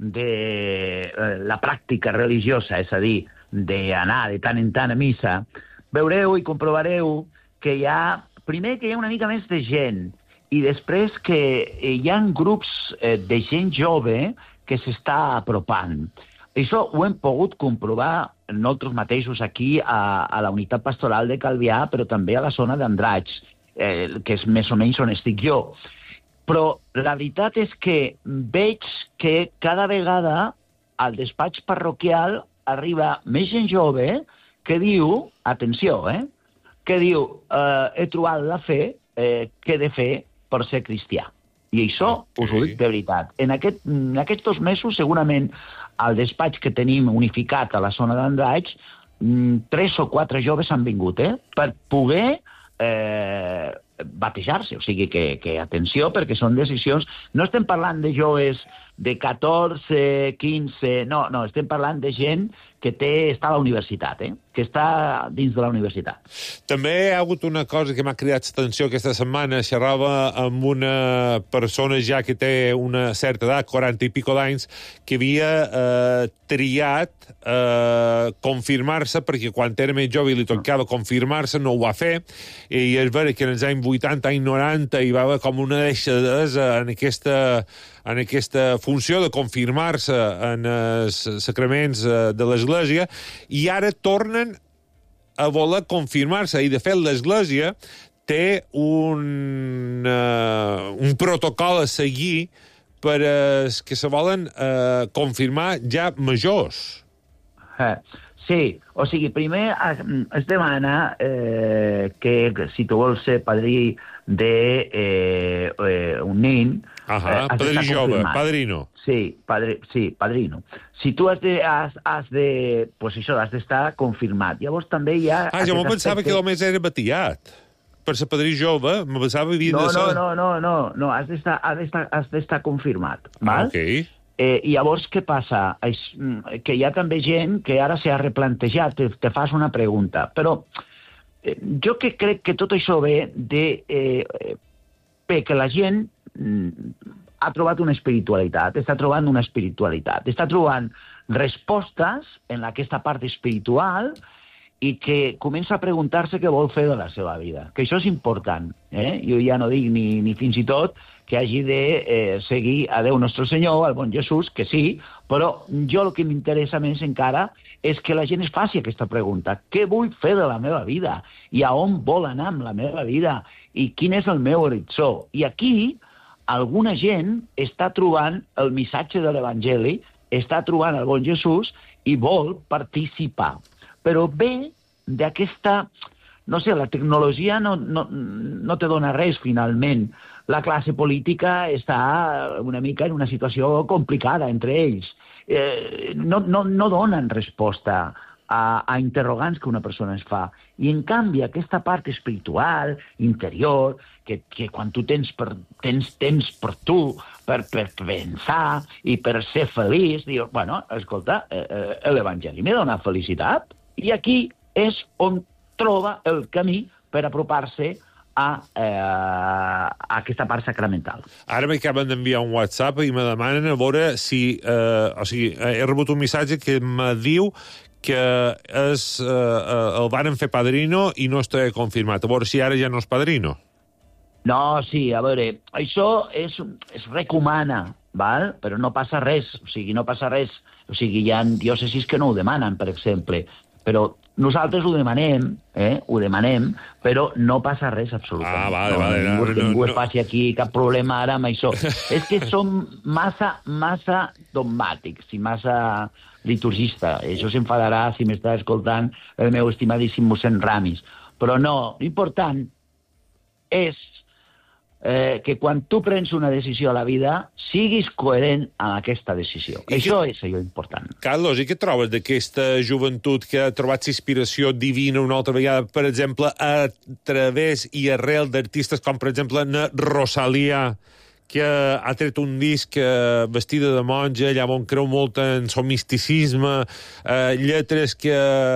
de la pràctica religiosa, és a dir, d'anar de tant en tant a missa, veureu i comprovareu que hi ha, primer, que hi ha una mica més de gent, i després que hi ha grups de gent jove que s'està apropant. Això ho hem pogut comprovar nosaltres mateixos aquí a la unitat pastoral de Calvià, però també a la zona d'Andratx, que és més o menys on estic jo. Però la veritat és que veig que cada vegada al despatx parroquial arriba més gent jove que diu, atenció, que diu, he trobat la fe que he de fer per ser cristià. I això us ho dic de veritat. En aquests 2 mesos, segurament, al despatx que tenim unificat a la zona d'Andratx, 3 o 4 joves han vingut, per poder batejar-se. O sigui que atenció, perquè són decisions... No estem parlant de joves de 14, 15... No, estem parlant de gent que està a la universitat, que està dins de la universitat. També hi ha hagut una cosa que m'ha cridat atenció aquesta setmana. Xerrava amb una persona ja que té una certa edat, 40 i pico d'anys, que havia triat confirmar-se, perquè quan era més jove i li tocava confirmar-se no ho va fer, i és vera que en els anys 80, anys 90 hi va haver com una deixadesa en aquesta funció de confirmar-se en els sacraments de l'Església, i ara tornen a voler confirmar-se. I, de fet, l'Església té un protocol a seguir per als que se volen confirmar ja majors. Sí, o sigui, primer es demana que si tu vols ser padrí d'un nin... padrí jove, padrino. Sí, padrino. Si tu has d'estar confirmat. Llavors també hi ha... Jo m'ho pensava que només era batiat. Per ser padrí jove, me pensava que havia de ser... No, has d'estar confirmat. Val? Ok. I llavors què passa? Que hi ha també gent que ara s'ha replantejat, te fas una pregunta, però jo crec que tot això ve que la gent ha trobat una espiritualitat, està trobant una espiritualitat, està trobant respostes en aquesta part espiritual i que comença a preguntar-se què vol fer de la seva vida, que això és important. Jo ja no dic ni fins i tot que hagi de seguir a Déu Nostre Senyor, al bon Jesús, que sí, però jo el que m'interessa més encara és que la gent es faci aquesta pregunta. Què vull fer de la meva vida? I a on vol anar amb la meva vida? I quin és el meu horitzó? I aquí alguna gent està trobant el missatge de l'Evangeli, està trobant el bon Jesús i vol participar. Però ve d'aquesta no sé, la tecnologia no te dona res, finalment. La classe política està una mica en una situació complicada entre ells. No donen resposta a interrogants que una persona es fa. I, en canvi, aquesta part espiritual, interior, que quan tu tens temps per tu, per pensar i per ser feliç, dius, bueno, escolta, l'Evangeli me dona felicitat, i aquí és on troba el camí per apropar-se a aquesta part sacramental. Ara m'acaben d'enviar un WhatsApp i me demanen a veure si... o sigui, he rebut un missatge que me diu que el varen fer padrino i no està confirmat. A veure si ara ja no és padrino. No, sí, a veure, això es recomana, val? Però no passa res, o sigui, no passa res. O sigui, hi ha diòcesis que no ho demanen, per exemple, però nosaltres ho demanem, però no passa res absolutament. Vale. Ningú es faci aquí cap problema ara amb això. És que som massa dogmàtics i massa liturgista. Això s'enfadarà si m'està escoltant el meu estimadíssim mossèn Ramis. Però no, l'important és que quan tu prens una decisió a la vida siguis coherent amb aquesta decisió. Això és allò important. Carlos, i què trobes d'aquesta joventut que ha trobat inspiració divina una altra vegada, per exemple, a través i arrel d'artistes com, per exemple, Rosalía, que ha tret un disc vestida de monja, allà on creu molt en son misticisme, lletres que...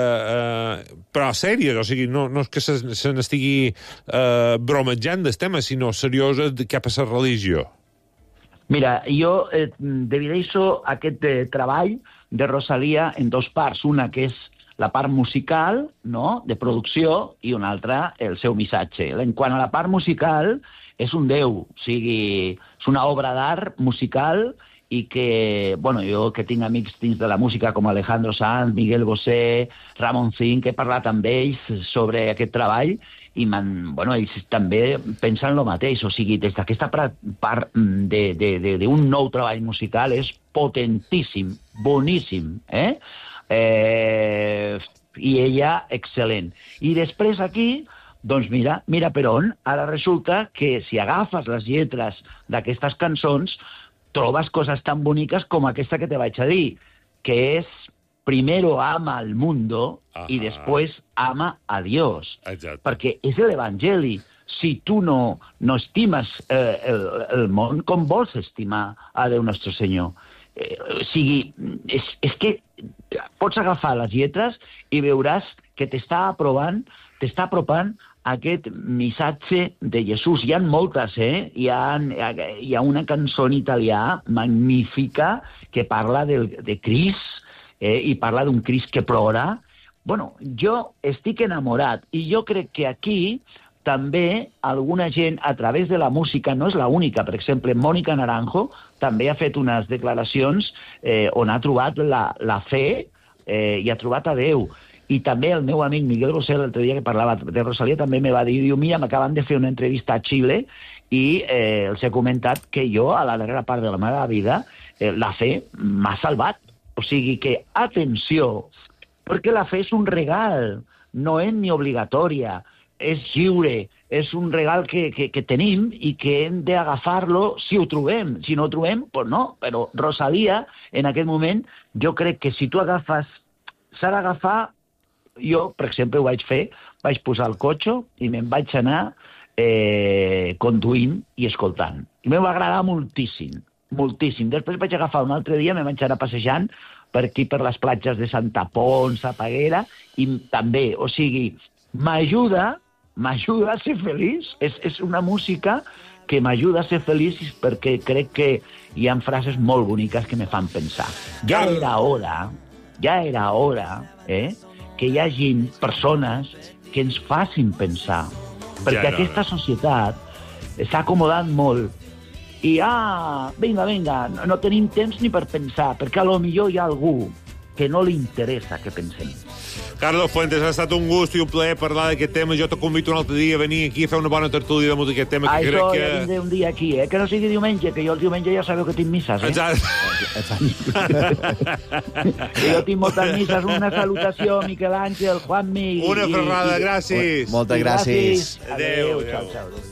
però sèries, o sigui, no és que se n'estigui bromejant del tema, sinó seriosa cap a la religió. Mira, jo divideixo aquest treball de Rosalía en dos parts. Una que és la part musical, no?, de producció, i una altra, el seu missatge. En quant a la part musical, és un déu, o sigui, és una obra d'art musical i que, bueno, jo que tinc amics dins de la música com Alejandro Sanz, Miguel Bosé, Ramon Zink, he parlat amb ells sobre aquest treball i ells també pensen el mateix, o sigui, des d'aquesta part d'un nou treball musical és potentíssim, boníssim, i ella excel·lent. I després aquí, doncs mira per on. Ara resulta que si agafes les lletres d'aquestes cançons trobes coses tan boniques com aquesta que te vaig a dir, que és primero ama al mundo y después ama a Dios. Exacte. Perquè és l'Evangeli. Si tu no estimes el món, com vols estimar a Déu Nostre Senyor? O sigui, és que pots agafar les lletres i veuràs que t'està apropant aquest missatge de Jesús. Hi ha moltes, Hi ha una cançó en italià magnífica que parla de Crist, i parla d'un Crist que plora. Bueno, jo estic enamorat, i jo crec que aquí també alguna gent, a través de la música, no és l'única, per exemple, Mónica Naranjo també ha fet unes declaracions on ha trobat la fe i ha trobat a Déu. I també el meu amic Miguel Bosé, l'altre dia que parlava de Rosalía, també me va dir, mira, m'acaben de fer una entrevista a Xile i els he comentat que jo, a la darrera part de la meva vida, la fe m'ha salvat. O sigui que, atenció, perquè la fe és un regal, no és ni obligatòria, és lliure, és un regal que tenim i que hem d'agafar-lo si ho trobem. Si no ho trobem, doncs no. Però Rosalía, en aquest moment, jo crec que si tu agafes... S'ha d'agafar... Jo, per exemple, ho vaig fer, vaig posar el cotxe i me'n vaig anar conduint i escoltant. I m'ho va agradar moltíssim, moltíssim. Després vaig agafar un altre dia, me'n vaig anar passejant per aquí, per les platges de Santa Ponça, Peguera, i també, o sigui, m'ajuda a ser feliç. És una música que m'ajuda a ser feliç perquè crec que hi ha frases molt boniques que me fan pensar. Ja era hora, que hi hagi persones que ens facin pensar. Perquè aquesta societat s'ha acomodat molt. I, vinga, no tenim temps ni per pensar, perquè a lo millor hi ha algú que que no li interessa que pensem. Carlos Fuentes, ha estat un gust i un plaer parlar d'aquest tema. Jo te convido un altre dia a venir aquí a fer una bona tertúlia de música d'aquest tema. Que això crec que... ja vindré un dia aquí, que no sigui diumenge, que jo el diumenge ja sabeu que tinc misses, Exacte. Jo tinc moltes misses. Una salutació a Miquel Àngel, Juanmi... Una ferrada, gràcies. Moltes gràcies. Adéu. Ciao.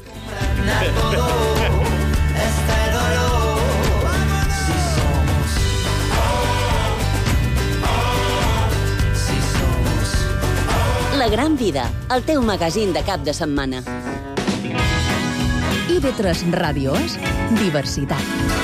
La Gran Vida, el teu magazín de cap de setmana. IB3 Ràdio és diversitat.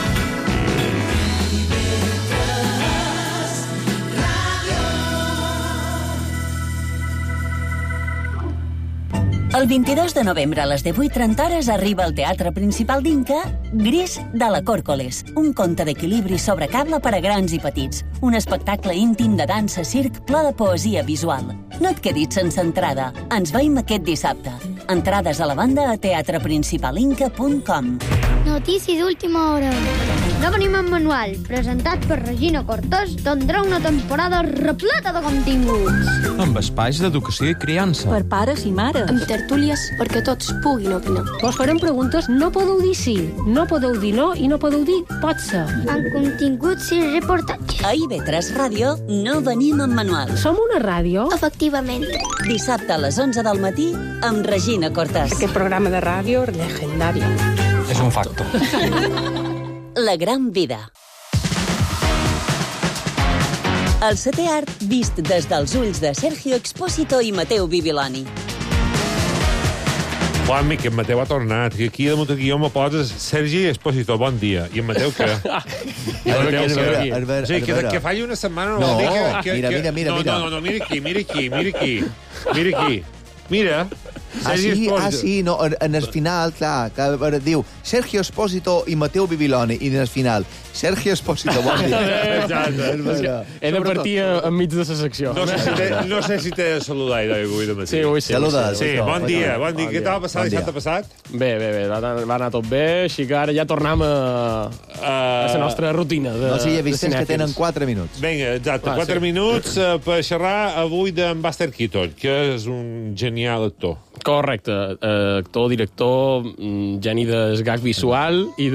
El 22 de novembre a les 18:30 arriba al Teatre Principal d'Inca Gris de la Còrcoles, un conte d'equilibri sobre cable per a grans i petits. Un espectacle íntim de dansa circ ple de poesia visual. No et quedis sense entrada. Ens veiem aquest dissabte. Entrades a la banda a teatreprincipalinca.com. Notícia d'última hora. No venim en manual, presentat per Regina Cortés, tindrà una temporada repleta de continguts. Amb espais d'educació i criança. Per pares i mares. Amb tertúlies perquè tots puguin opinar. Vos farem preguntes, no podeu dir sí, no podeu dir no i no podeu dir pot ser. Amb continguts i reportatges. A IB3 Ràdio no venim en manual. Som una ràdio? Efectivament. Dissabte a les 11 del matí amb Regina Cortés. Aquest programa de ràdio legendari. És un facto. La Gran Vida. El setè art vist des dels ulls de Sergio Expósito i Mateu Bibiloni. Juanmi, que en Mateu ha tornat. Que aquí damunt aquí jo me poses Sergi Expósito, bon dia. I en Mateu què? Que falli una setmana... No, mira. No, mira aquí. Mira. Sí, no, en el final, clar, que diu Sergio Expósito i Mateu Bibiloni, i en el final, Sergio Expósito, bon dia. He de partir enmig de la secció. No sé si t'he de saludar avui de matí. Sí, avui sí. Saluda. Sí, bon dia. Què t'ha passat dissabte passat? Bé, va anar tot bé, així que ara ja tornem a la nostra rutina de No sé, ja vist que tenen 4 minuts. Vinga, exacte, 4 minuts per xerrar avui d'en Buster Keaton, que és un genial actor. Correcte, actor, director, geni del gag visual i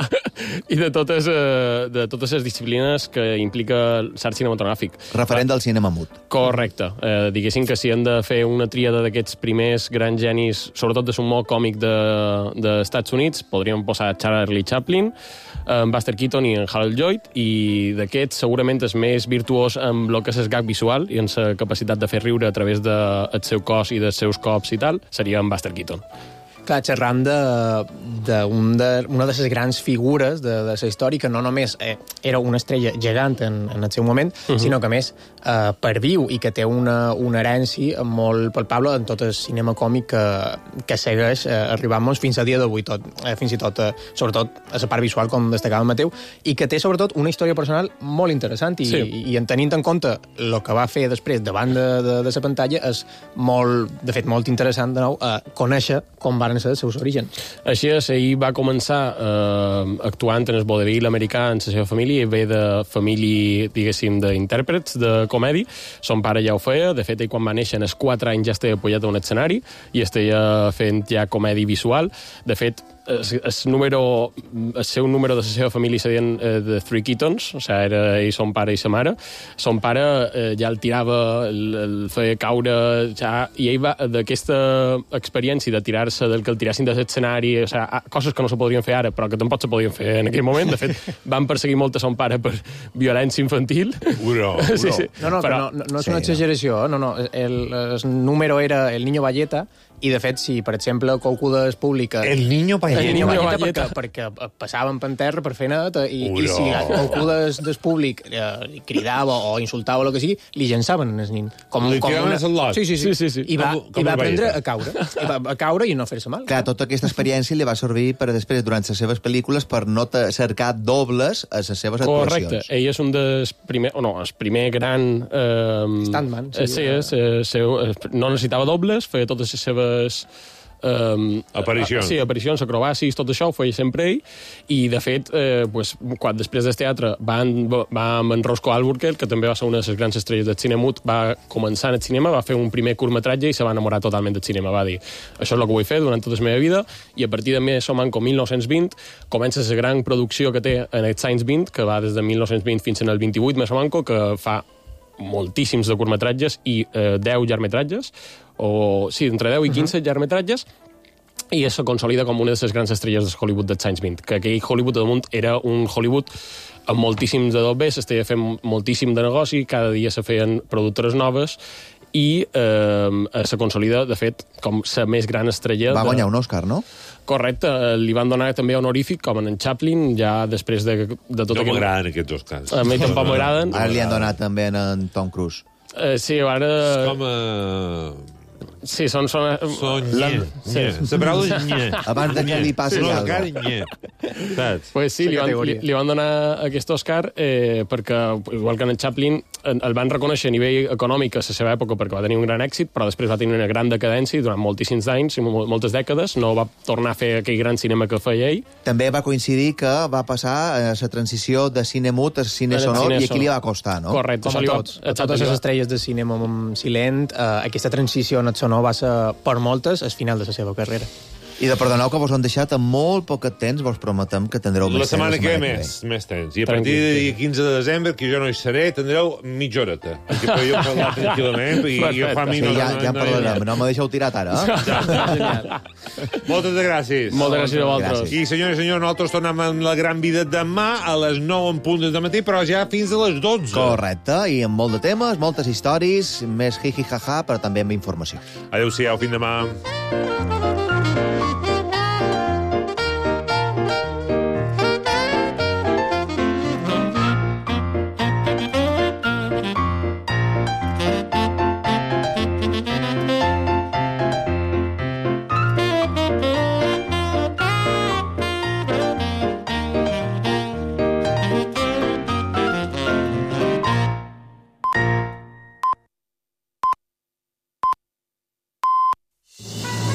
de totes les disciplines que implica l'art cinematogràfic. Referent del cinema mut. Correcte. Diguéssim que si hem de fer una tríada d'aquests primers grans genis, sobretot de l'humor còmic dels Estats Units, podríem posar Charlie Chaplin, Buster Keaton i en Harold Lloyd, i d'aquests segurament és més virtuós amb el que és el gag visual i en la capacitat de fer riure a través del seu cos i dels seus cops i tal, seria en Buster Keaton. Clar, xerram d'una de les grans figures de la història, que no només era una estrella gegant en el seu moment, sinó que, a més, perviu i que té una herència molt palpable en tot el cinema còmic que segueix arribant-nos fins a dia d'avui, fins i tot, sobretot, a la part visual, com destacava Mateu, i que té, sobretot, una història personal molt interessant i tenint en compte el que va fer després davant de la pantalla és molt, de fet, molt interessant, de nou, conèixer com van ser els seus orígens. Així és, ell va començar actuant en el vodevil americà en la seva família, i ve de família, diguéssim, d'intèrprets de comèdia. Son pare ja ho feia, de fet, ell quan va néixer, als 4 anys ja estava pujat a un escenari i estava fent ja comèdia visual. De fet, el seu número de la seva família serien The Three Keatons, o sigui, era ell, son pare i sa mare. Son pare ja el tirava, el feia caure, ja, i ell va d'aquesta experiència de tirar-se, del que el tirassin de l'escenari, o sigui, coses que no se podrien fer ara, però que tampoc se podien fer en aquell moment. De fet, van perseguir molt a son pare per violència infantil. Sí. No és una exageració, no. El número era El Niño Valleta, i, de fet, si, per exemple, qualcú del públic... El Niño Valleta. Perquè passaven per terra per fer net, i si qualcú del públic cridava o insultava o el que sigui, li llançaven el nin. Li tiraven el lot. Sí. I va aprendre a caure. A caure i no fer-se mal. Clar, tota aquesta experiència li va servir per després, durant les seves pel·lícules, per no cercar dobles a les seves actuacions. Correcte. Ell és un dels primers... el primer gran... Stuntman. Sí, no necessitava dobles, feia totes les seves Aparicions. Sí, aparicions, acrobàcies, tot això ho feia sempre ell, i de fet, quan després del teatre va amb en Roscoe Alburquerque, que també va ser una de les grans estrelles del cinema mut, va començar en el cinema, va fer un primer curtmetratge i se va enamorar totalment del cinema. Va dir, això és el que vull fer durant tota la meva vida, i a partir de Somanco 1920 comença la gran producció que té en els anys 20, que va des de 1920 fins al 28, Somanco, que fa moltíssims de curtmetratges i 10 llargmetratges, entre 10 i 15 llargmetratges, i se consolida com una de les grans estrelles del Hollywood dels anys 20, que aquell Hollywood de damunt era un Hollywood amb moltíssims de dobbers, s'estava fent moltíssim de negoci, cada dia se feien productores noves, i se consolida, de fet, com la més gran estrella. Va guanyar un Òscar, no? Correcte, li van donar també honorífic, com en Chaplin, ja després de tot no m'agraden aquests Òscars. A mi tampoc m'agraden. Ara li han donat també en Tom Cruise. Sí, ara... És com... Sí, són... Són nye. La paraula és nye. Abans que li passi alguna cosa. Pues sí, li van donar aquest Òscar perquè, igual que en Chaplin, el van reconèixer a nivell econòmic a la seva època perquè va tenir un gran èxit, però després va tenir una gran decadència i durant moltíssims anys i moltes dècades no va tornar a fer aquell gran cinema que feia ell. També va coincidir que va passar la transició de cine mut a cine sonor i aquí li va costar, no? Correcte. Com a tots. A totes les estrelles de cinema silent, aquesta transició en el sonor va ser, per moltes, el final de la seva carrera. I de perdoneu que vos han deixat amb molt poc temps, vos prometem que tindreu més temps. La setmana que ve més temps. I a partir del 15 de desembre, que jo no hi seré, tindreu mitja horeta. Perquè podeu parlar tranquil·lament i jo fa a mi no... Ja parlarem, no me deixeu tirat ara, Moltes gràcies. Moltes gràcies a vosaltres. I, senyores i senyors, nosaltres tornem amb la gran vida demà a les 9 en punt de matí, però ja fins a les 12. Correcte, i amb molt de temes, moltes històries, més jiji-jaja, però també amb informació. Adéu-siau, fins demà.